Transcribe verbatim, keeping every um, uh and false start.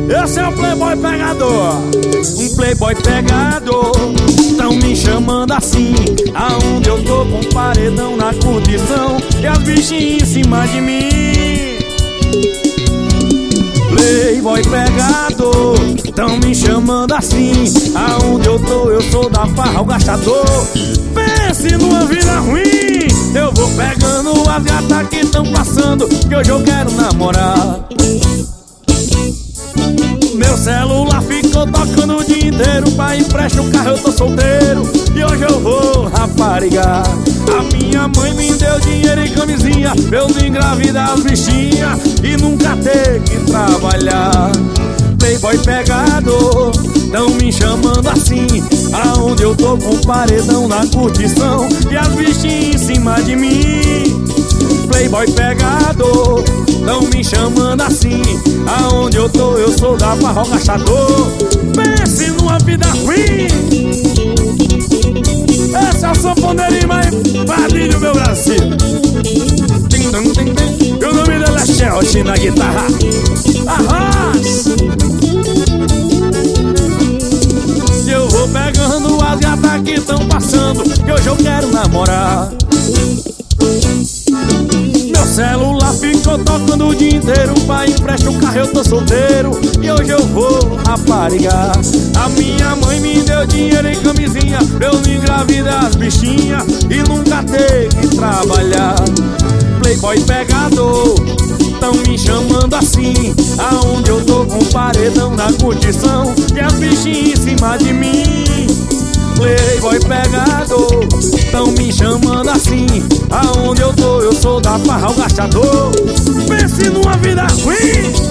Esse é o playboy pegador. Um playboy pegador. Tão me chamando assim, aonde eu tô com paredão na curtição e as bichinhas em cima de mim. Playboy pegador. Tão me chamando assim, aonde eu tô eu sou da farra, o gastador. Pense numa vida ruim, eu vou pegando as gatas que tão passando, que hoje eu quero namorar. Meu celular ficou tocando o dia inteiro, pai empresta o carro, eu tô solteiro e hoje eu vou raparigar. A minha mãe me deu dinheiro e camisinha pra eu não engravidar as bichinhas e nunca ter que trabalhar. Playboy pegador, tão me chamando assim, aonde eu tô com paredão na curtição e as bichinhas em cima de mim. Playboy pegador, tão me chamando assim, aonde eu tô eu sou da farra, o gastador. Pense numa vida ruim. Esse é o sanfoneiro mais padrinho, meu Brasil. E o nome dele é Chelsea na guitarra. Arrasa! E eu vou pegando as gatas que tão passando, que hoje eu quero namorar. Meu celular ficou tocando o dia inteiro, pai empresta o carro, eu tô solteiro e hoje eu vou raparigar. A minha mãe me deu dinheiro e camisinha pra eu não engravidar as bichinhas e nunca ter que trabalhar. Playboy pegador, tão me chamando assim, aonde eu tô com paredão na curtição e as bichinhas em cima de mim. Playboy pegador, tão me chamando assim, aonde eu tô eu sou da farra, o gastador. Pense numa vida ruim.